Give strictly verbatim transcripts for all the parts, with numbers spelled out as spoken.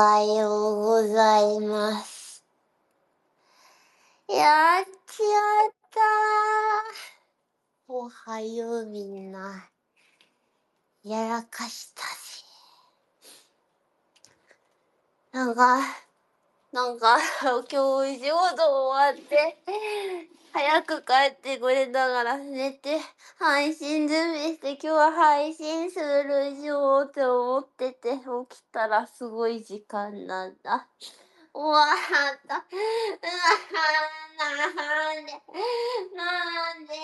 はようございます。やっちゃった。おはようみんな。やらかしたし。なんか、なんか、今日仕事終わって、早く帰ってくれたから寝て、配信準備して今日は配信するしようって思ってて、起きたらすごい時間なんだ。終わった。うわなんで、なんで。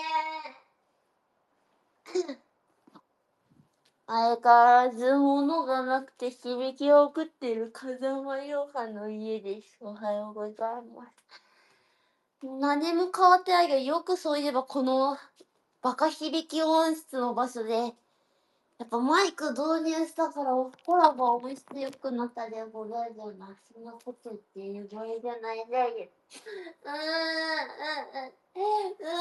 相変わらず物がなくて響きを送っている風間ヨハの家です。おはようございます。何も変わってないけど、よくそういえばこのバカ響き音質の場所で、やっぱマイク導入したからコラボ音質良くなったでござるよな。そんなこと言って言う場合じゃないんだけど。うーん、うん、うん、うわ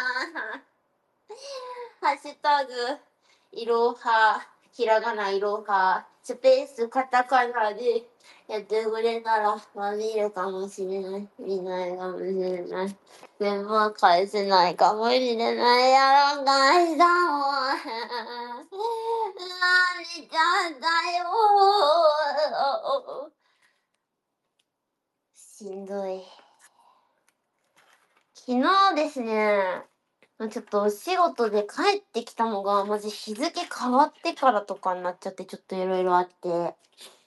ハッシュタグ、いろは、ひらがないろは、スペース、カタカナでやってくれたら、まあ見るかもしれない。見ないかもしれない。全部は返せないかもしれない。やらかしたもん。なんでちゃったよ。しんどい。昨日ですね、ちょっとお仕事で帰ってきたのが、まず日付変わってからとかになっちゃって、ちょっといろいろあって。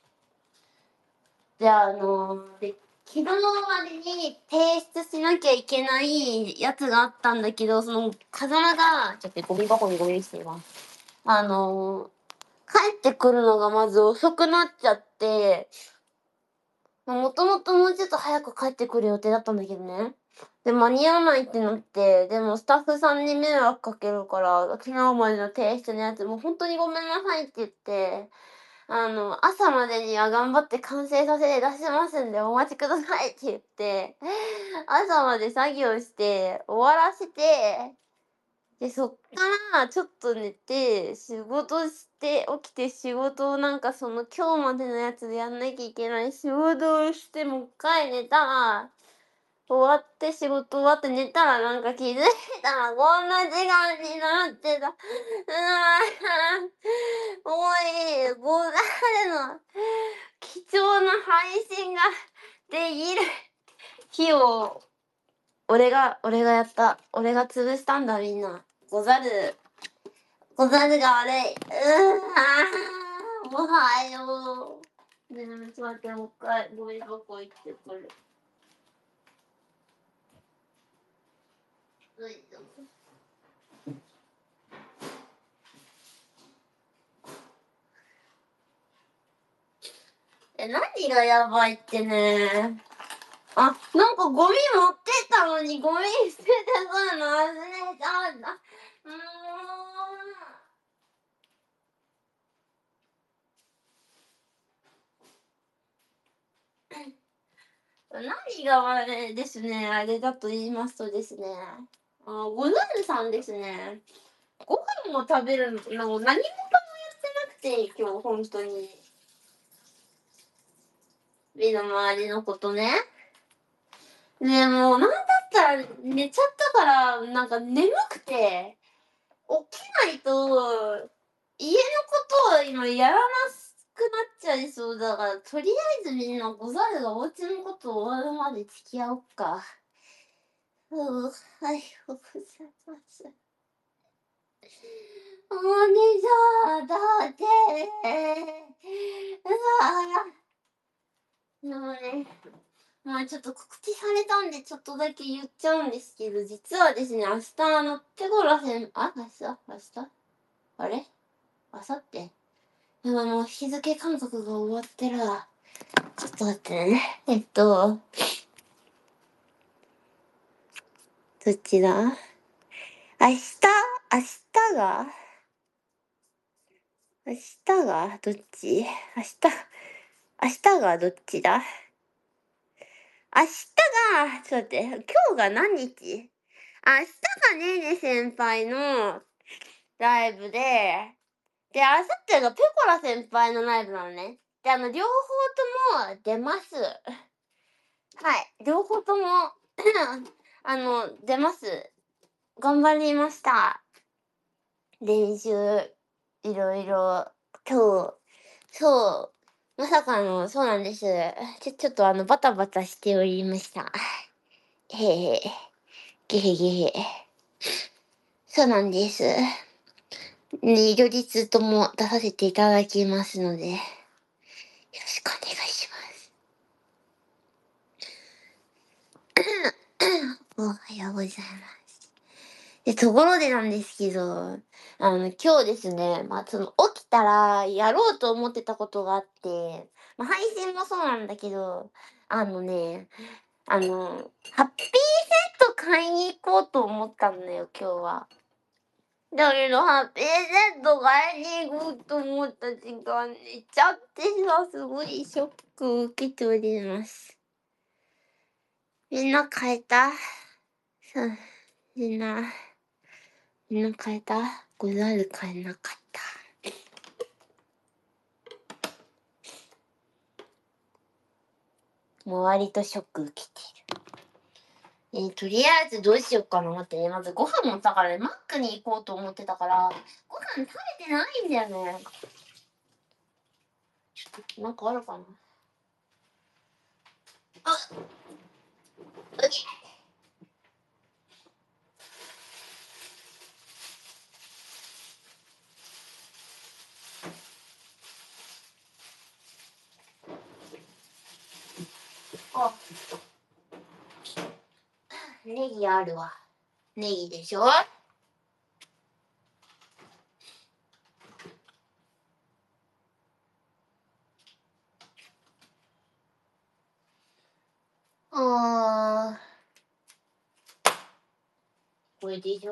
じゃあ、あのー、で、昨日までに提出しなきゃいけないやつがあったんだけど、その、風間が、ちょっとゴミ箱にゴミしてます。あのー、帰ってくるのがまず遅くなっちゃって、もともともうちょっと早く帰ってくる予定だったんだけどね。で、間に合わないってなって、でもスタッフさんに迷惑かけるから、昨日までの提出のやつ、もう本当にごめんなさいって言って、あの、朝までには頑張って完成させて出しますんでお待ちくださいって言って、朝まで作業して終わらせて、で、そっからちょっと寝て、仕事して起きて仕事をなんかその今日までのやつでやんなきゃいけない仕事をして、もう一回寝たら、終わって仕事終わって寝たらなんか気づいたらこんな時間になってた。うわぁ、もういい、ござるの貴重な配信ができる日を、俺が、俺がやった。俺が潰したんだみんな。ござる、ござるが悪い。うわぁ、もはよう。ねえ、ちょっと待って、もう一回、ゴミ箱行ってくる。よいしょ。え、何がやばいってね。あ、なんかゴミ持ってたのにゴミ捨ててくるの忘れたんだ。うーん。何が悪いですね、あれだと言いますとですね。あ、ござるさんですね。ご飯も食べるの、何もかもやってなくて、今日本当に。身の回りのことね。ね、もうなんだったら寝ちゃったから、なんか眠くて、起きないと、家のことを今やらなくなっちゃいそうだから、とりあえずみんなござるがお家のこと終わるまで付き合おっか。うん、はい、ございます。お姉さん、だって、うわぁ。でもね、まあちょっと告知されたんでちょっとだけ言っちゃうんですけど、実はですね、明日あの、手ごらせん、あ、明日明日あれ明後日でももう日付感覚が終わってるわ。ちょっと待ってね。えっと、どっちだ明日明日が明日がどっち明日、明日がどっちだ明日が、ちょっと待って、今日が何日明日がねーね先輩のライブで、で、明後日がペコラ先輩のライブなのね。で、 で、あの、両方とも出ます。はい、両方ともあの、出ます。頑張りました。練習、いろいろ、今日、そう、まさかの、そうなんです。ちょ、ちょっとあの、バタバタしておりました。へへ、げへげへ。そうなんです。ね、両日とも出させていただきますので、よろしくお願いします。おはようございます。で、ところでなんですけど、あの、今日ですね、まあ、その、起きたらやろうと思ってたことがあって、まあ、配信もそうなんだけど、あのね、あの、ハッピーセット買いに行こうと思ったんだよ、今日は。だけど、ハッピーセット買いに行こうと思った時間寝ちゃってさ、すごいショックを受けております。みんな買えた？そう、みんな、みんな買えた？ござる買えなかった。もう割とショック受けてる。えー、とりあえずどうしようかなってね、まずご飯もだからね、マックに行こうと思ってたから、ご飯食べてないんだよね。ちょっと、なんかあるかな？あ、うっ。あ、ネギあるわ。ネギでしょ？あー、これでしょ？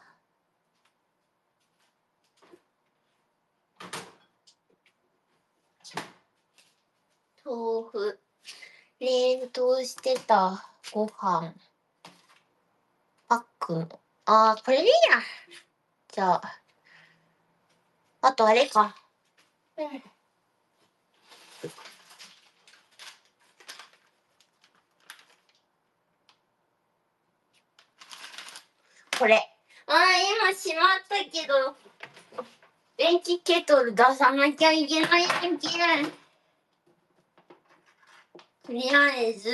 豆腐。冷凍してたご飯。パック。あー、これでいいや。じゃあ、あとあれか。うん。これ。あー、今しまったけど、電気ケトル出さなきゃいけないんけん。とりあえず、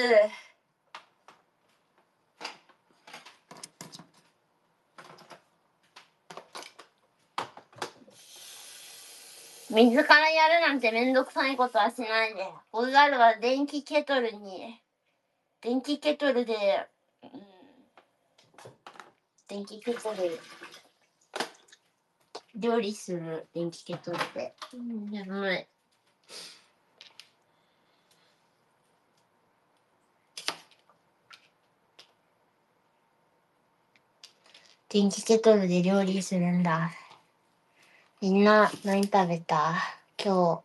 水からやるなんてめんどくさいことはしないで。おざるは電気ケトルに、電気ケトルで、うん、電気ケトル、料理する電気ケトルで。うん、やばい。電気ケトルで料理するんだ。みんな何食べた？今日。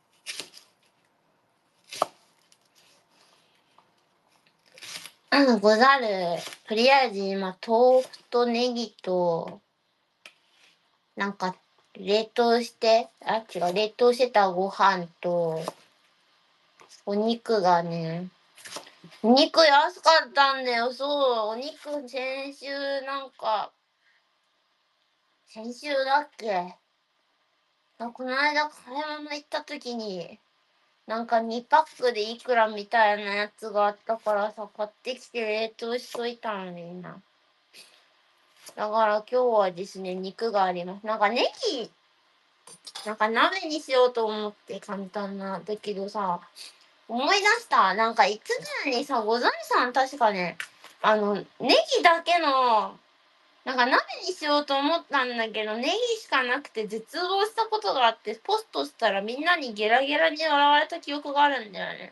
あの、ござる。とりあえず今、豆腐とネギと、なんか、冷凍して、あ、違う、冷凍してたご飯と、お肉がね、お肉安かったんだよ、そう。お肉先週なんか、先週だっけ？あ、この間買い物行った時に、なんかにパックでいくらみたいなやつがあったからさ、買ってきて冷凍しといたのみんな。だから今日はですね、肉があります。なんかネギ、なんか鍋にしようと思って簡単な。だけどさ、思い出した。なんかいつぐらいにさ、ござんさん確かね、あの、ネギだけの、なんか鍋にしようと思ったんだけど、ネギしかなくて絶望したことがあって、ポストしたらみんなにゲラゲラに笑われた記憶があるんだよね。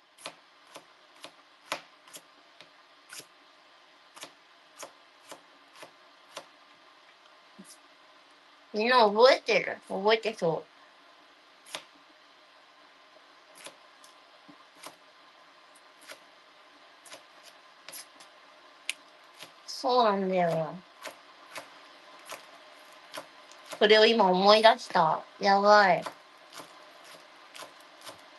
みんな覚えてる？覚えてそう。そうなんだよ。それを今思い出した。やばい。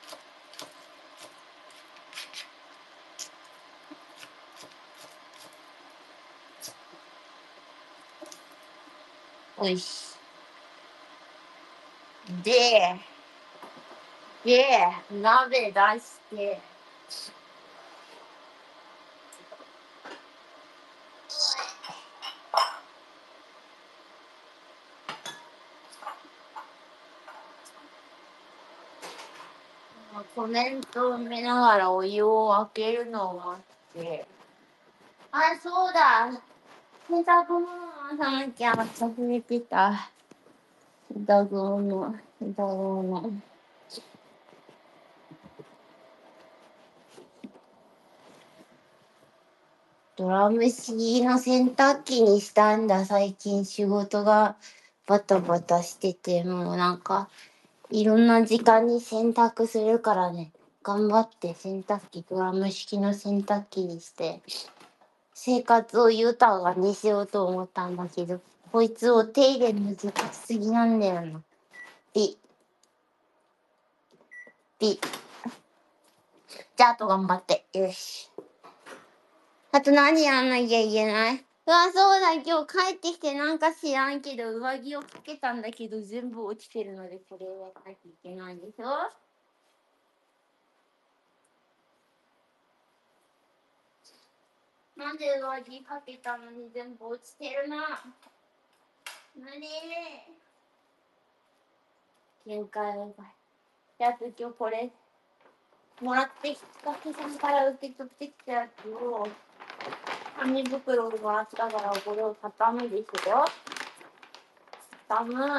よし。で、で、鍋出して、コメントを見ながらお湯を開けるのを待って。あ、そうだ。洗濯物をさなきゃ忘れてた。洗濯物、洗濯物。ドラム式の洗濯機にしたんだ。最近仕事がバタバタしてて、もうなんかいろんな時間に洗濯するからね、頑張って洗濯機、ドラム式の洗濯機にして生活を豊かにしようと思ったんだけど、こいつを手入れ難しすぎなんだよな。ピッピッ。じゃあ、あと頑張って。よし。あと何やんなきゃいけない？うわ、そうだ、今日帰ってきてなんか知らんけど、上着をかけたんだけど、全部落ちてるので、これをやらなきゃいけないでしょ？なんで上着かけたのに全部落ちてるな。なに限界が。やつ今日これ、もらってきたけさんから受け取ってきたやつを、紙袋があったからこれを畳むですよ。畳む。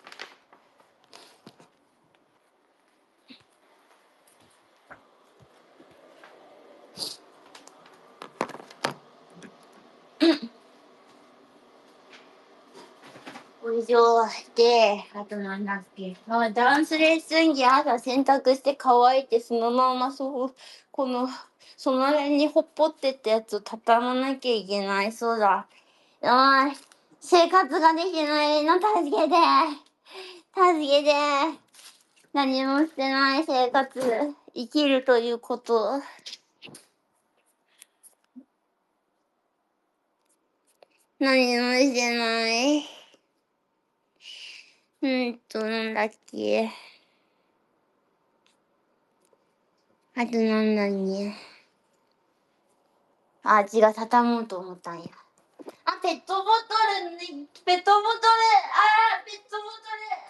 以上して、あとなんだっけ。あ、ダンスレッスン着朝洗濯して乾いて、そのままそう、この、その辺にほっぽってったやつを畳まなきゃいけない。そうだ。ああ、生活ができないの、助けて。助けて。何もしてない生活。生きるということ。何もしてない。うんと、なんだっけ。あとなんだっけ。あ、違う、畳もうと思ったんや。あ、ペットボトルに、ペットボトル、あー、ペットボト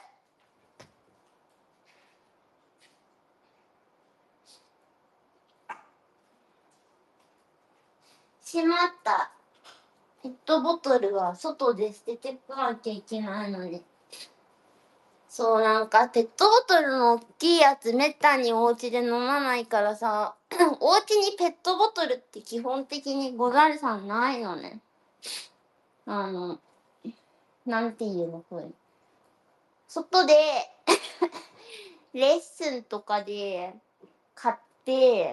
ル。しまった。ペットボトルは外で捨ててこなきゃいけないのに。そう、なんか、ペットボトルの大きいやつ、めったにお家で飲まないからさ、お家にペットボトルって基本的にござるさんないのね。あの、なんていうの、これ。外で、レッスンとかで買って、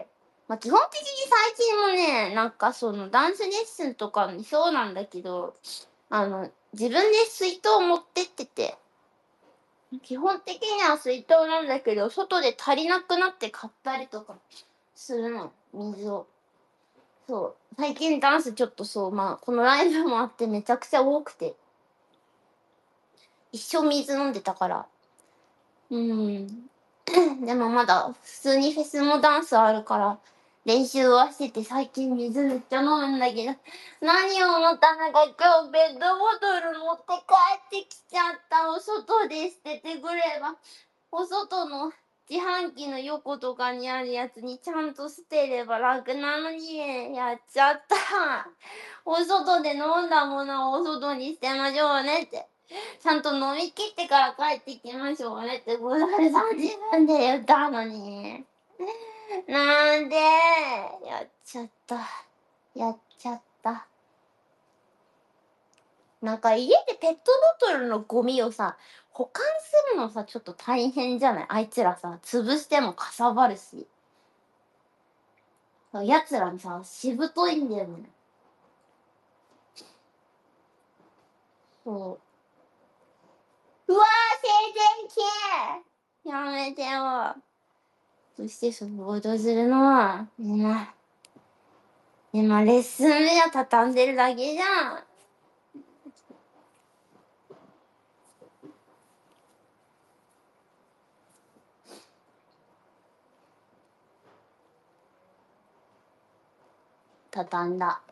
まあ、基本的に最近もね、なんかそのダンスレッスンとかもそうなんだけど、あの、自分で水筒持ってってて、基本的には水筒なんだけど、外で足りなくなって買ったりとかするの、水を。そう。最近ダンスちょっとそう、まあ、このライブもあってめちゃくちゃ多くて。一生水飲んでたから。うん。でもまだ普通にフェスもダンスあるから練習はしてて、最近水めっちゃ飲むんだけど、何を思ったのか今日ペットボトル持って帰ってきちゃった。お外で捨ててくれば、お外の自販機の横とかにあるやつにちゃんと捨てれば楽なのに、やっちゃった。お外で飲んだものをお外に捨てましょうねって。ちゃんと飲み切ってから帰ってきましょうねってござるさん自分で言ったのに。なんでやっちゃった。やっちゃった。なんか家でペットボトルのゴミをさ、保管するのさ、ちょっと大変じゃない？あいつらさ、潰してもかさばるし。やつらにさ、しぶといんだよね。そう。うわー、静電気やめてよ。そしてその報道するのは、今、今レッスン目を畳んでるだけじゃん。 畳んだ。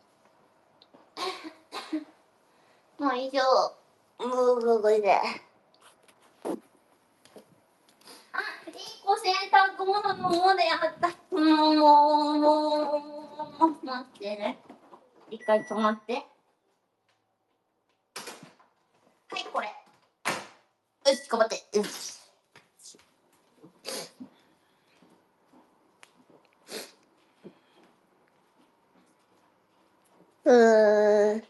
もう以上。ブーブーブーで。あ、いい子洗濯物のもでやった。もう、もう、もう、待ってね。一回止まって。はい、これ。よし、頑張って。よし。うー。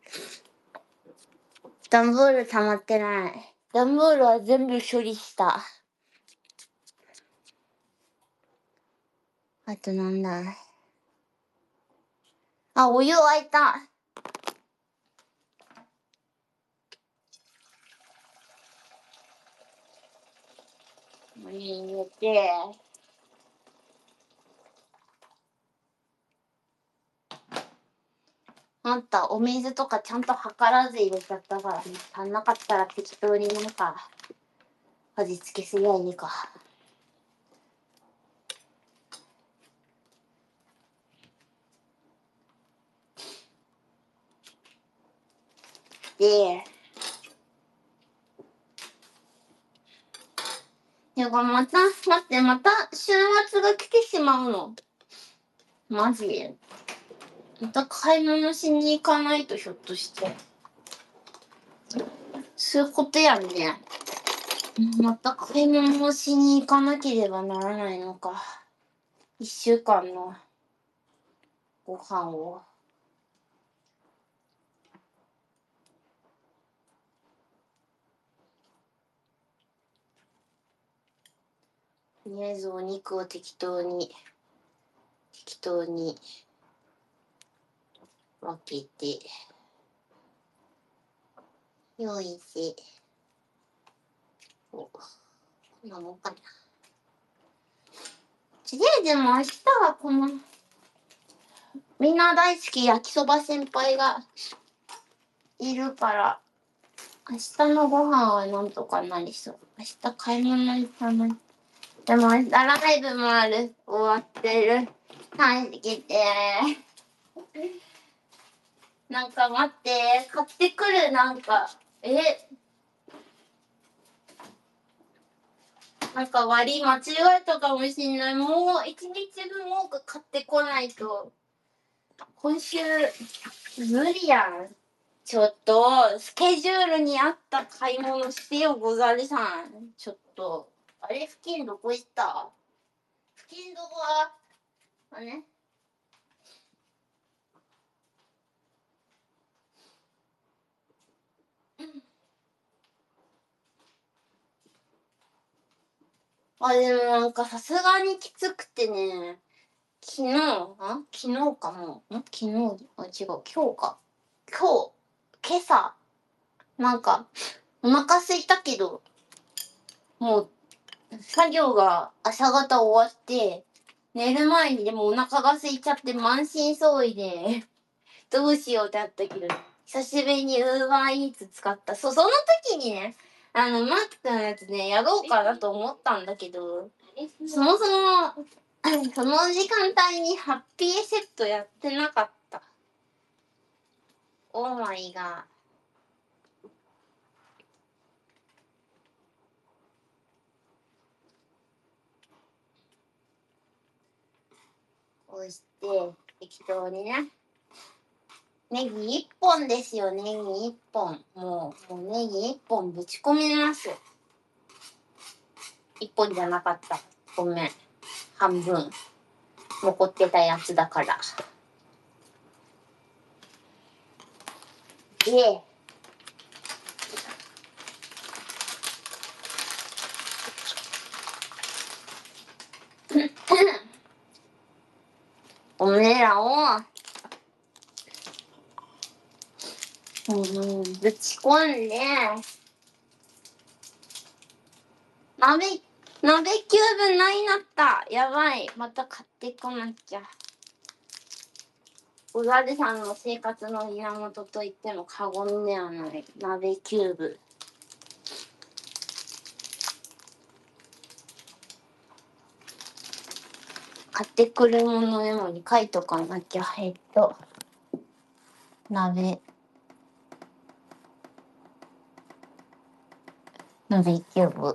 段ボール溜まってない。段ボールは全部処理した。あとなんだ。あ、お湯沸いた。お湯入れて。あんた、お水とかちゃんと測らず入れちゃったからね。足んなかったら適当になんか、味付けすりゃいいか。で、でもまた、待って、また週末が来てしまうの。マジで。また買い物しに行かないと、ひょっとして。そういうことやんね。また買い物をしに行かなければならないのか。一週間のご飯を。とりあえずお肉を適当に、適当に分けて、用意して、お、こんなもんかな。とりあえずもう明日はこの、みんな大好き焼きそば先輩がいるから、明日のご飯はなんとかなりそう。明日買い物行かない。でも明日ライブもある。終わってる。帰ってきて。なんか待って、買ってくる、なんか、え、なんか割り間違えたかもしんない。もう一日分多く買ってこないと。今週、無理やん。ちょっと、スケジュールに合った買い物してよ、ござるさん。ちょっと。あれ、付近どこ行った？付近どこは、あれね。あ、でもなんかさすがにきつくてね、昨日、あ昨日かも。ん昨日、あ、違う、今日か。今日、今朝、なんか、お腹空いたけど、もう、作業が朝方終わって、寝る前にでもお腹が空いちゃって満身創痍で、どうしようってあったけど、久しぶりにウーバーイーツ使った。そう、その時にね、あの、マックのやつね、やろうかなと思ったんだけど、そもそも、その時間帯にハッピーセットやってなかった。オーマイが。こうして、適当にね。ネギ一本ですよ、ネギ一本。もう、もうネギ一本ぶち込みます。一本じゃなかった。ごめん。半分。残ってたやつだから。で、おめえらを、うん、ぶち込んで、鍋、鍋キューブないなった。やばい。また買ってこなきゃ。おざるさんの生活の源と言っても過言ではない。鍋キューブ。 買ってくるものメモに書いとかなきゃ。えっと鍋鍋キューブ。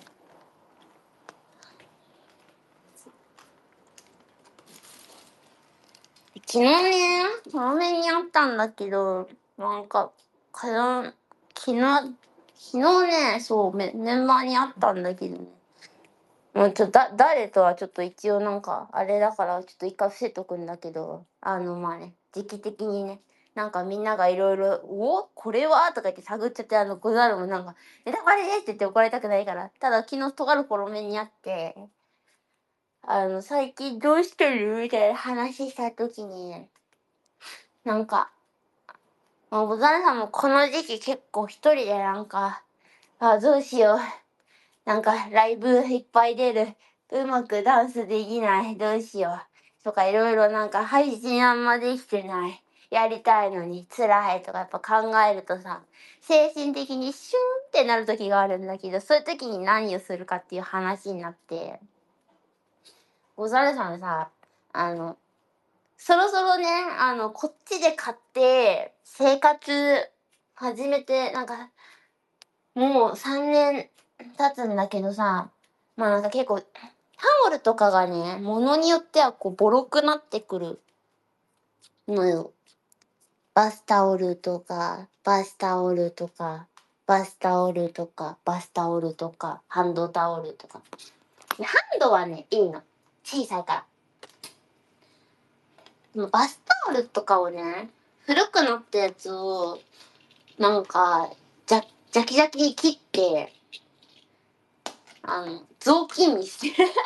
昨日ね、ラーメンにあったんだけど、なんか、かな、昨日、昨日ね、そう、メメンバーにあったんだけどね。もうちょっとだ、誰とはちょっと一応なんか、あれだからちょっと一回伏せとくんだけど、あの、まあね、時期的にね、なんかみんながいろいろ、おこれはとか言って探っちゃって、あの、ござるもなんか、ネタバレですって言って怒られたくないから、ただ昨日とある頃目にあって、あの、最近どうしてるみたいな話した時に、なんか、もう、ボザルさんもこの時期結構一人でなんか、あ、どうしよう。なんか、ライブいっぱい出る。うまくダンスできない。どうしよう。とか、いろいろなんか、配信あんまできてない。やりたいのに辛いとかやっぱ考えるとさ、精神的にシュンってなる時があるんだけど、そういう時に何をするかっていう話になって、ボザルさんさ、あの、そろそろね、あの、こっちで買って、生活始めて、なんか、もうさんねん経つんだけどさ、まあなんか結構、タオルとかがね、ものによってはこう、ボロくなってくるのよ。バスタオルとか、バスタオルとか、バスタオルとか、バスタオルとか、ハンドタオルとか。ハンドはね、いいの。小さいから。でもバスタオルとかをね、古くなったやつを、なんか、じゃ、ジャキジャキに切って、あの、雑巾にしてる。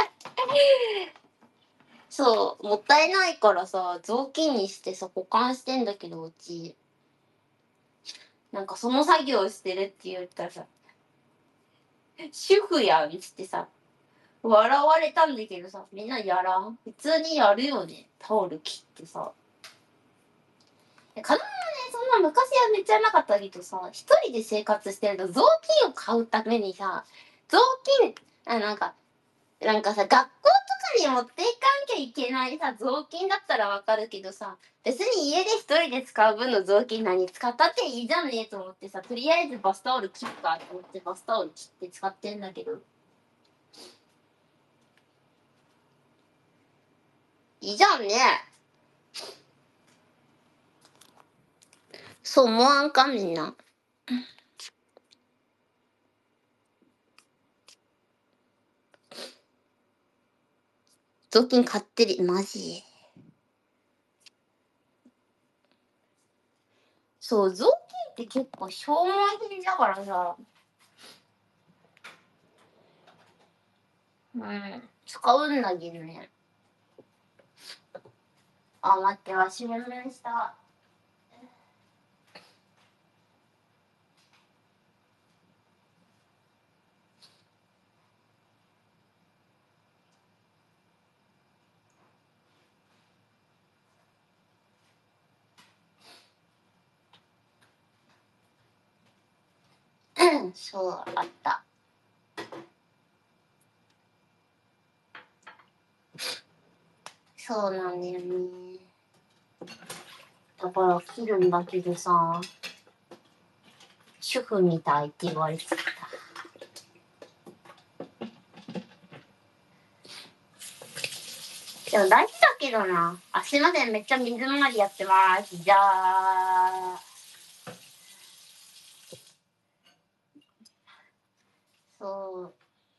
そう、もったいないからさ、雑巾にしてさ、保管してんだけど、うち。なんかその作業してるって言ったらさ、主婦やんっつってさ、笑われたんだけどさ、みんなやらん？普通にやるよね、タオル切ってさ。子供はね、そんな昔はめっちゃなかったけどさ、一人で生活してると雑巾を買うためにさ、雑巾、あ、なんか、なんかさ、学校とかに持っていかなきゃいけないさ、雑巾だったらわかるけどさ、別に家で一人で使う分の雑巾何使ったっていいじゃんねと思ってさ、とりあえずバスタオル切るかと思ってバスタオル切って使ってんだけど。いいじゃんね。そう思わんかみんな。雑巾買ってる、マジ。そう、雑巾って結構消耗品だからさ、うん、使うんだけどね。あ、待って、忘れ物した。そう、あった。そうなんだよね。だから切るんだけどさ、主婦みたいって言われちゃった。でも大事だけどな。あ、すいません、めっちゃ水回りやってます。じゃあ、そう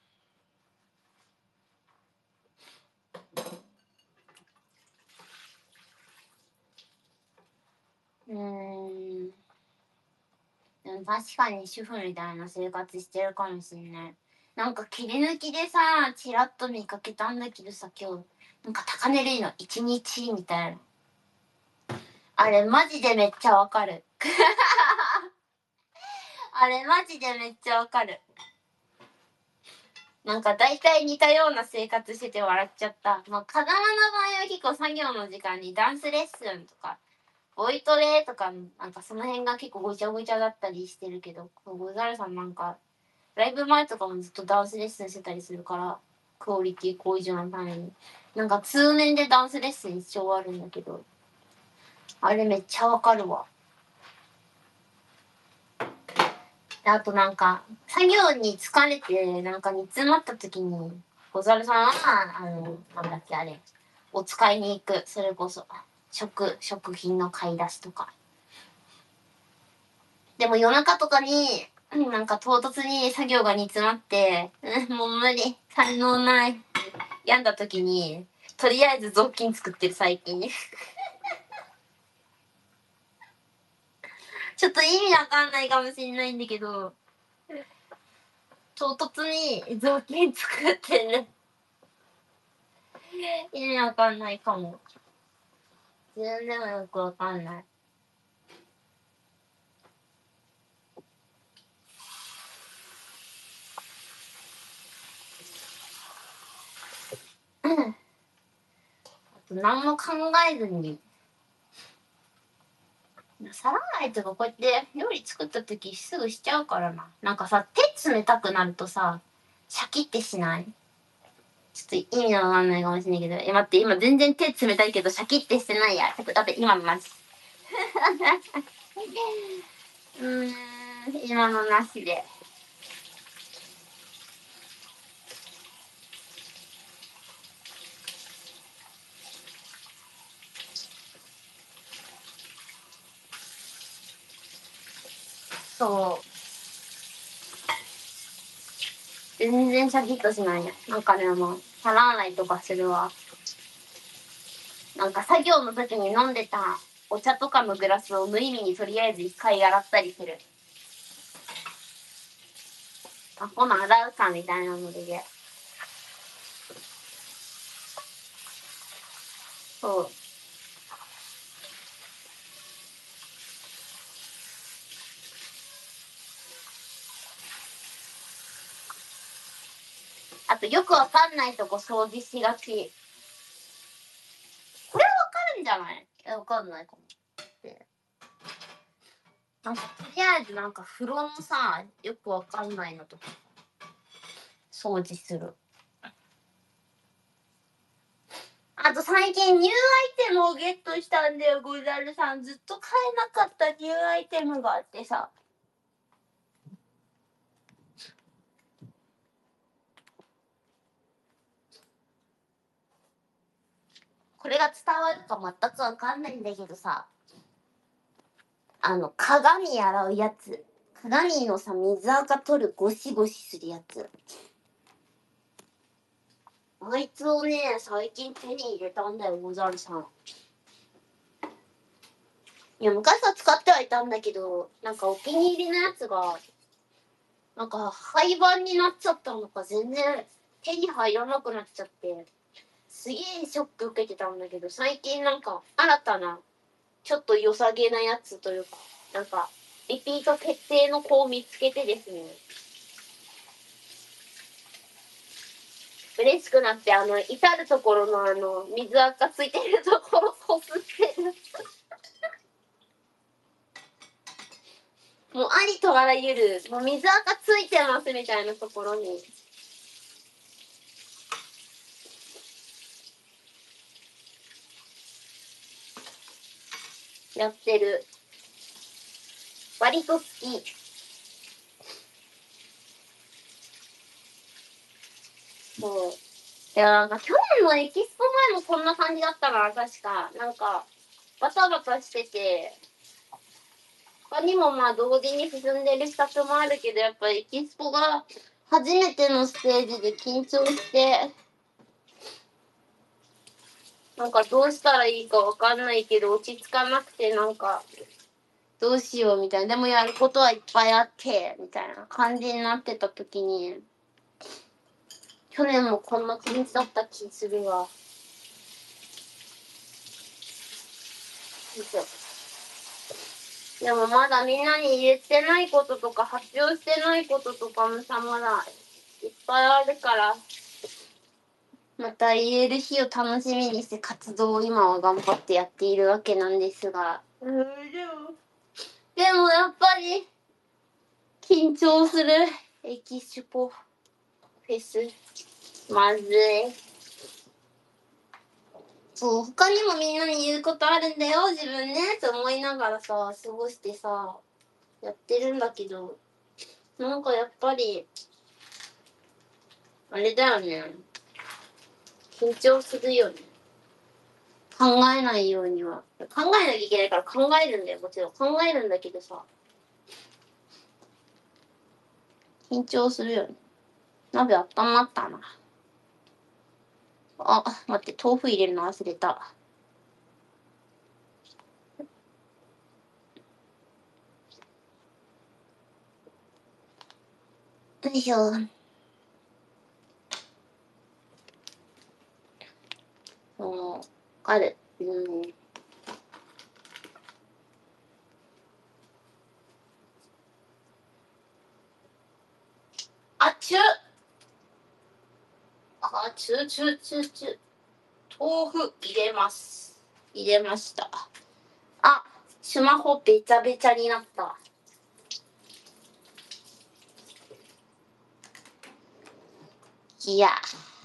。うーん。でも確かに主婦みたいな生活してるかもしんない。なんか切り抜きでさ、ちらっと見かけたんだけどさ、今日。なんか高値類のいちにちみたいな。あれマジでめっちゃわかる。あれマジでめっちゃわかる。なんか大体似たような生活してて笑っちゃった。まあ、風間の場合は結構作業の時間にダンスレッスンとか、ボイトレとか、なんかその辺が結構ごちゃごちゃだったりしてるけど、ゴザルさんなんか、ライブ前とかもずっとダンスレッスンしてたりするから、 クオリティ向上のために。なんか通年でダンスレッスン一生終わるんだけど、あれめっちゃわかるわ。あとなんか、作業に疲れて、なんか煮詰まった時に、小猿さんは、あの、なんだっけあれ、お使いに行く。それこそ、食、食品の買い出しとか。でも夜中とかに、なんか唐突に作業が煮詰まって、うん、もう無理、才能ない、病んだ時に、とりあえず雑巾作ってる最近。ちょっと意味わかんないかもしれないんだけど、唐突に雑巾作ってる。意味わかんないかも。自分でもよくわかんない。あと何も考えずに、皿洗いとかこうやって料理作った時すぐしちゃうからな。なんかさ、手冷たくなるとさ、シャキってしない？ちょっと意味わかんないかもしれないけど、え、待って、今全然手冷たいけどシャキってしてないや。だって今のなし。うーん、今のなしで。そう。全然シャキッとしないや。なんかね、もう、皿洗いとかするわ。なんか作業の時に飲んでたお茶とかのグラスを無意味にとりあえず一回洗ったりする。あ、この洗うかみたいなので。そう。あとよくわかんないとこ掃除しがち。これはわかるんじゃない？え、わかんないかも。なんかとりあえずなんか風呂のさ、よくわかんないのとか掃除する。あと最近ニューアイテムをゲットしたんだよ、ゴザルさん。ずっと買えなかったニューアイテムがあってさ。これが伝わるか全くわかんないんだけどさ。あの、鏡洗うやつ。鏡のさ、水垢取るゴシゴシするやつ。あいつをね、最近手に入れたんだよ、ゴザルさん。いや、昔は使ってはいたんだけど、なんかお気に入りのやつが、なんか廃盤になっちゃったのか全然手に入らなくなっちゃって、すげえショック受けてたんだけど、最近なんか新たな、ちょっと良さげなやつというか、なんか、リピート決定の子を見つけてですね、嬉しくなって、あの、至るところのあの、水垢ついてるところこすってる。もうありとあらゆる、もう水垢ついてますみたいなところに、やってる。割と好き。そう。いや、なんか去年のエキスポ前もこんな感じだったな、確か。なんか、バタバタしてて、他にもまあ同時に進んでる施策もあるけど、やっぱエキスポが初めてのステージで緊張して、なんかどうしたらいいかわかんないけど、落ち着かなくて、なんか、どうしようみたいな。でもやることはいっぱいあって、みたいな感じになってた時に、去年もこんな感じだった気するわ。でもまだみんなに言ってないこととか発表してないこととかもさ、まだいっぱいあるから、また言える日を楽しみにして活動を今は頑張ってやっているわけなんですが。うん、でも、でもやっぱり緊張するエキスポフェス。 まずい。そう、他にもみんなに言うことあるんだよ、自分ね、と思いながらさ、過ごしてさ、やってるんだけど、なんかやっぱり、あれだよね。緊張するよね。考えないようには。考えなきゃいけないから考えるんだよ、もちろん。考えるんだけどさ、緊張するよね。鍋温まったな。あ、待って、豆腐入れるの忘れた。よいしょ。その、ある。うん。あ、ちゅあ、ちゅちゅちゅちゅ。豆腐入れます。入れました。あ、スマホべちゃべちゃになった。いや。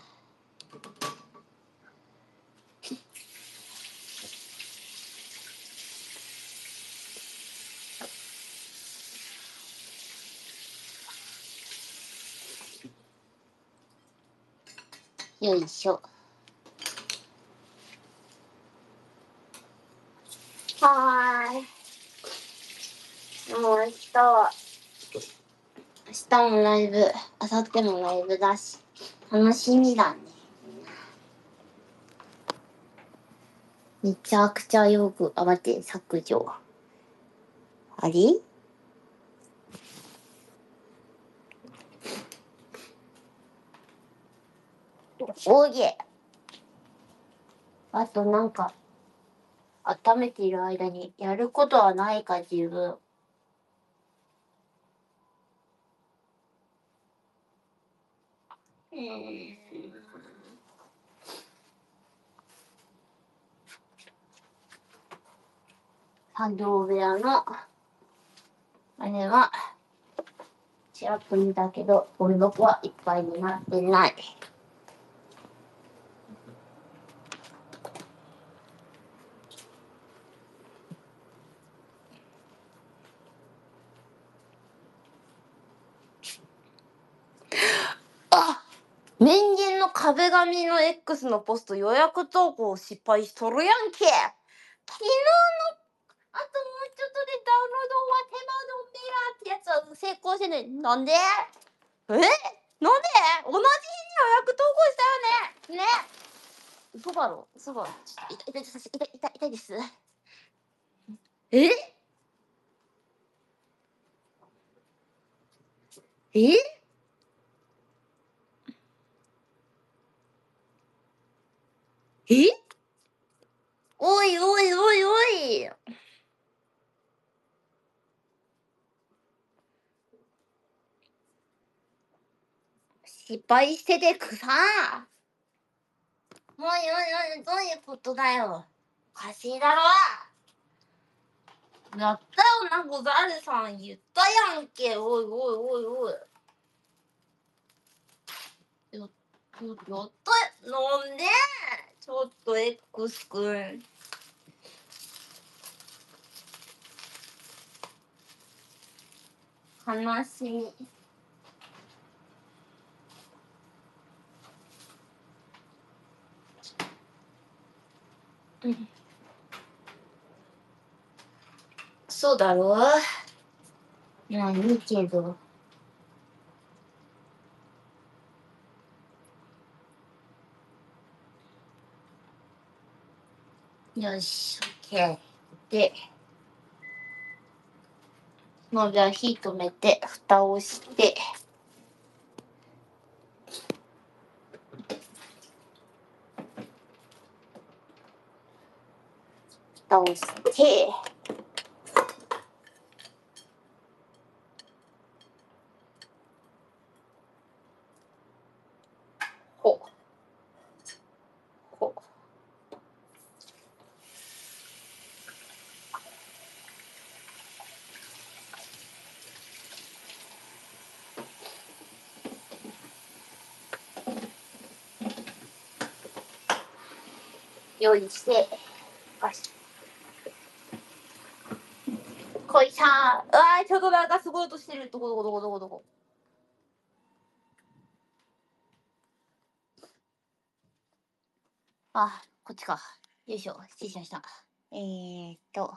よいしょ。はーい。もう明日は、明日もライブ、明後日もライブだし、楽しみだね。めちゃくちゃよく、あ、待って、削除。あれおいえ。あとなんか、温めている間にやることはないか自分。うーん。作業部屋の、あれは、ちらっと見たけど、ゴミ箱はいっぱいになってない。あ、面言の壁紙の X のポスト予約投稿失敗しとるやんけ。昨日の、あともうちょっとでダウンロード終わってまうのメラってやつは成功してね。なんで？え？なんで？同じ日に予約投稿したよね。ね。嘘だろ、嘘だろ。ちょっと痛い痛い痛い痛い痛いです。え？え？え？おいおいおいおい。失敗しててくさ。おいおいおい、どういうことだよ。おかしいだろ。やったよな、ござるさん。言ったやんけ。おいおいおいおい。や、やったや、なんで？ちょっと X くん。悲しみ。うん。そうだろう。まあいいけど。よし、OK。で、もうじゃあ火止めて、蓋をして、蓋をして、ほ、ほ。 用意して、よし。こいしゃー。うわー、ちょっとなんかすごい音してる。どこどこどこどこどこ。あ、こっちか。よいしょ。失礼しました。えーっと。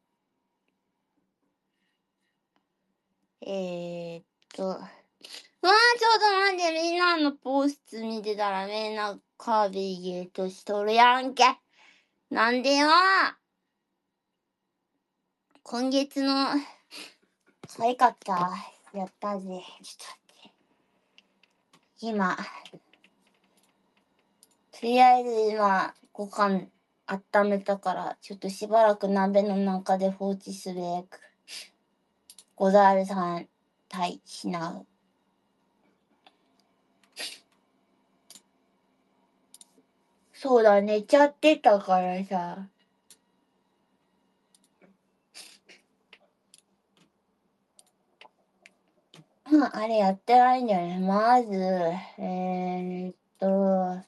えーっと。うわー、ちょっと待って、みんなのポスト見てたらみんなカビゲートしとるやんけ。なんでよー。今月の可愛かった。やったぜ。ちょっと待って。今、とりあえず今、ご飯温めたから、ちょっとしばらく鍋の中で放置すべく。ござるさん、対しなう。そうだ、寝ちゃってたからさ。うん、あれやってないんだよね。まず、えー、っと、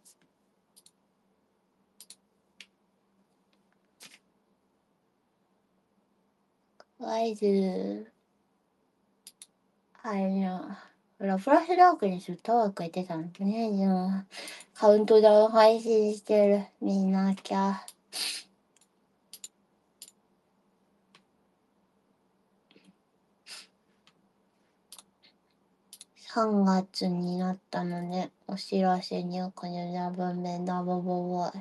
まず、あの、ほら、フラッシュダークにするタワーくれてたんだね。でも、カウントダウン配信してる。見なきゃ。さんがつになったので、お知らせにお金な分目なぼぼぼ。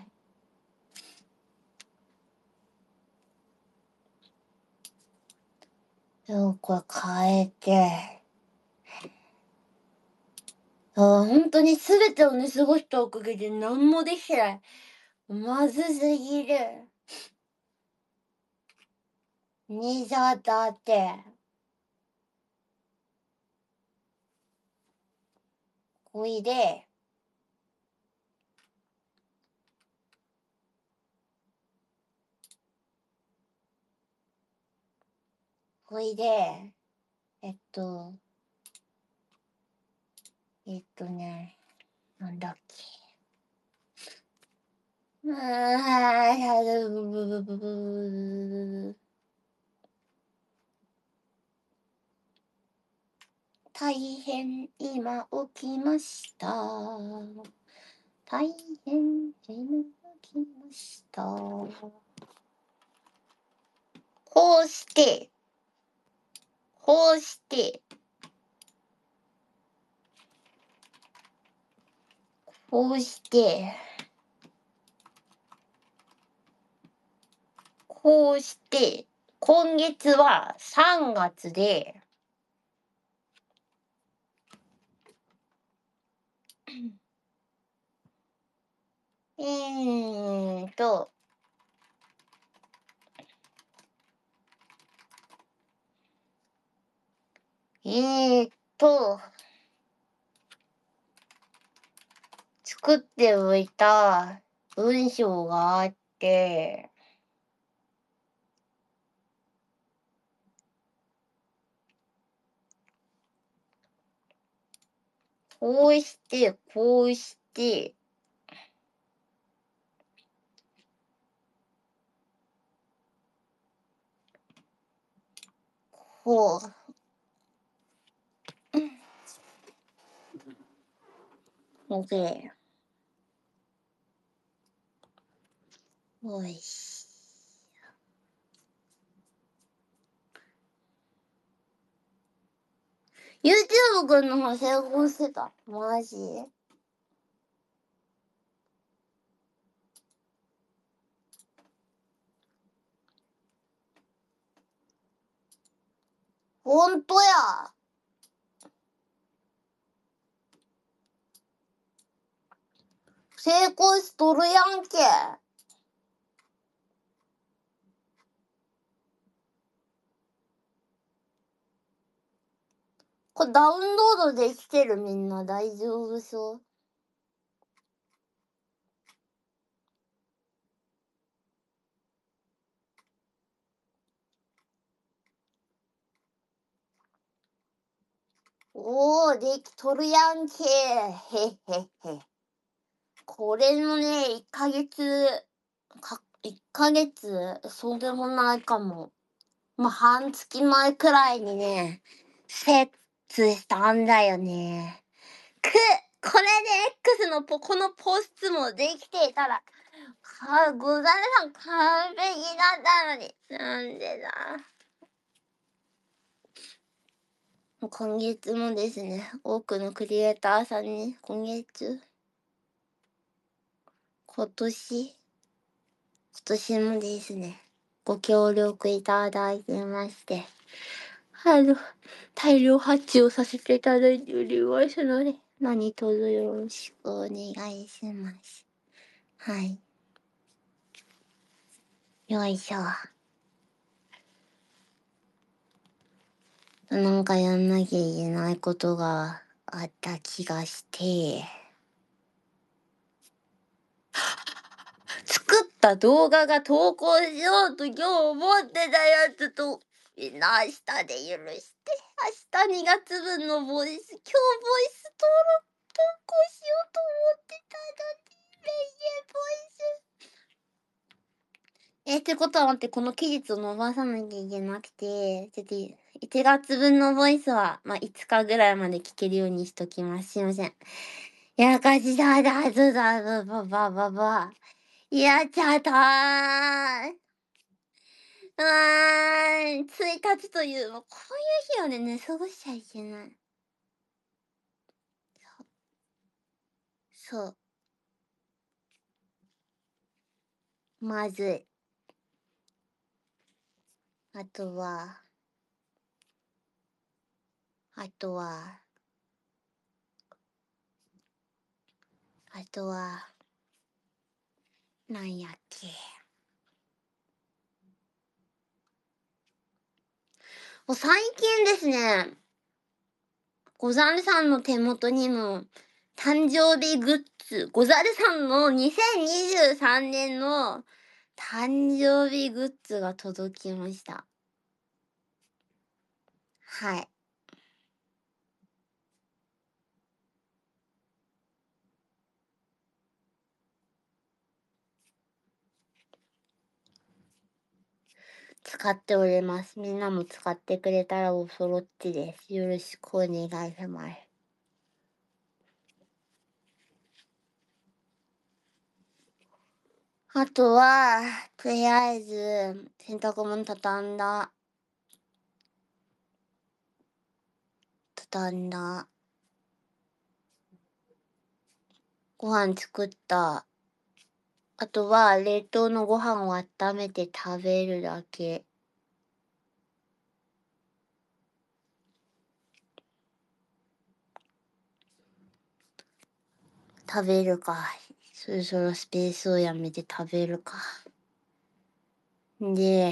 でもこれ変えて、あ、本当に全てを寝過ごしたおかげで何もできてない。まずすぎる。にさだって。ほいで、ほいで、えっと、えっとね、なんだっけ。うーん、大変今起きました。大変今起きました。こうして、こうして、こうして、こうして、今月はさんがつで、えーと、えーと、作っておいた文章があって、こうして、こうして、こう、で、よいし。YouTube くんの方成功してた。マジ？ほんとや。成功しとるやんけ。これダウンロードできてる？みんな大丈夫そう？おー、できとるやんけ。へっへっへ。 これもね、いっかげつ、かいっかげつ、そうでもないかも。まあ、半月前くらいにね、設置したんだよね。くこれで X のポこのポストもできていたら、かござるさん完璧だったのに。なんでだ。今月もですね、多くのクリエイターさんに、今月今年今年もですね、ご協力いただいてまして、あの、大量発注をさせていただいておりますので、何卒よろしくお願いします。はい。よいしょ。なんかやんなきゃいけないことがあった気がして、作った動画が投稿しようと今日思ってたやつと、みんな明日で許して、明日にがつぶんのボイス、今日ボイス登録投稿しようと思ってたのに、メインボイス。えー、ってことは待って、この期日を伸ばさなきゃいけなくて、ちょっといちがつぶんのボイスは、まあ、いつかぐらいまで聞けるようにしときます。すいません。やらかしだだだだだばばばば。やっちゃったー。うーん、ついたちという、もうこういう日はね、寝過ごしちゃいけない。そう。そう。まずい。あとは、あとは、あとは、なんやっけ。もう最近ですね、ござるさんの手元にも、誕生日グッズ、ござるさんのにせんにじゅうさんねんの誕生日グッズが届きました。はい。使っております。みんなも使ってくれたらおそろっちです。よろしくお願いします。あとは、とりあえず、洗濯物畳んだ。畳んだ。ご飯作った。あとは、冷凍のご飯を温めて食べるだけ。食べるか。そろそろスペースをやめて食べるか。で、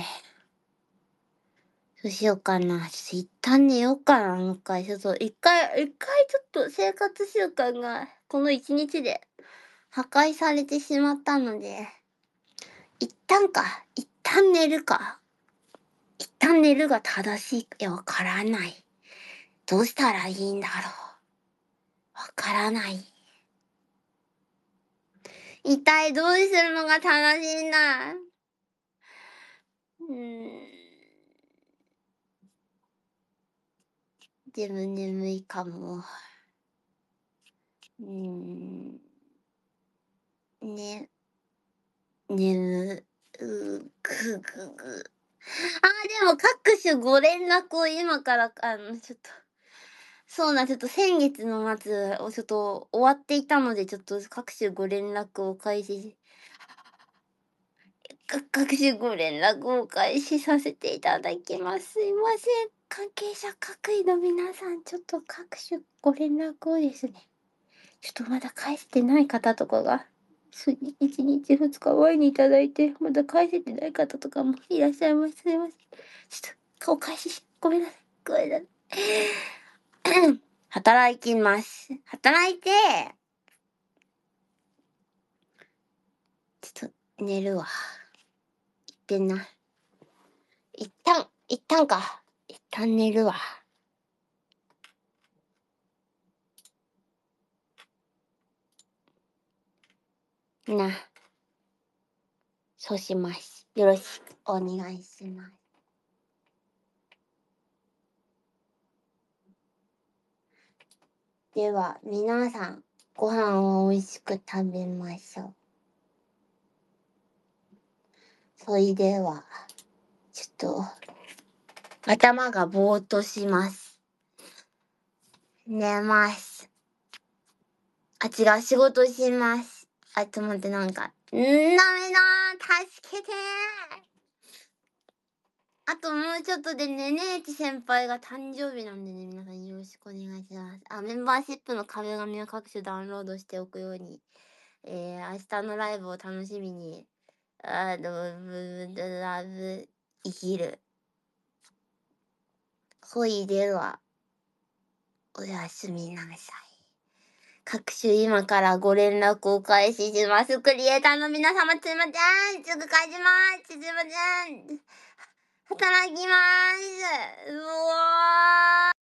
どうしようかな。ちょっと一旦寝ようかな、もう一回。ちょっと一回、一回ちょっと生活習慣がこの一日で破壊されてしまったので、一旦か、一旦寝るか。一旦寝るが正しい。いや、わからない。どうしたらいいんだろう。わからない。一体どうするのが正しいんだ。うーん。でも眠いかも。うーん。ね、眠う、ぐぐぐ。ああ、でも各種ご連絡を今から、あの、ちょっと、そうなん、ちょっと先月の末をちょっと終わっていたので、ちょっと各種ご連絡を開始し、か各種ご連絡を開始させていただきます。すいません。関係者各位の皆さん、ちょっと各種ご連絡をですね、ちょっとまだ返してない方とかが、すいちにちふつかまえにいただいて、まだ返せてない方とかもいらっしゃいます。すいません。ちょっとお返ししごめんなさい。ごめんなさい。働きます。働いて、ちょっと寝るわ。いってんな。一旦、一旦か。一旦寝るわ。 な。そうします。よろしくお願いします。では、皆さん、ご飯を美味しく食べましょう。それでは、ちょっと、頭がぼーっとします。寝ます。あ、違う、仕事します。あ、ちょっと待って、なんか、んー、ダメだー、助けてー。あともうちょっとでねねえち先輩が誕生日なんでね、皆さんよろしくお願いします。あ、メンバーシップの壁紙を各種ダウンロードしておくように。えー、明日のライブを楽しみに、あの、ブブラブ、生きる。ほいでは、おやすみなさい。各種今からご連絡をお返しします。クリエイターの皆様、すいません。すぐ帰ります。すいません。働きます。うおー。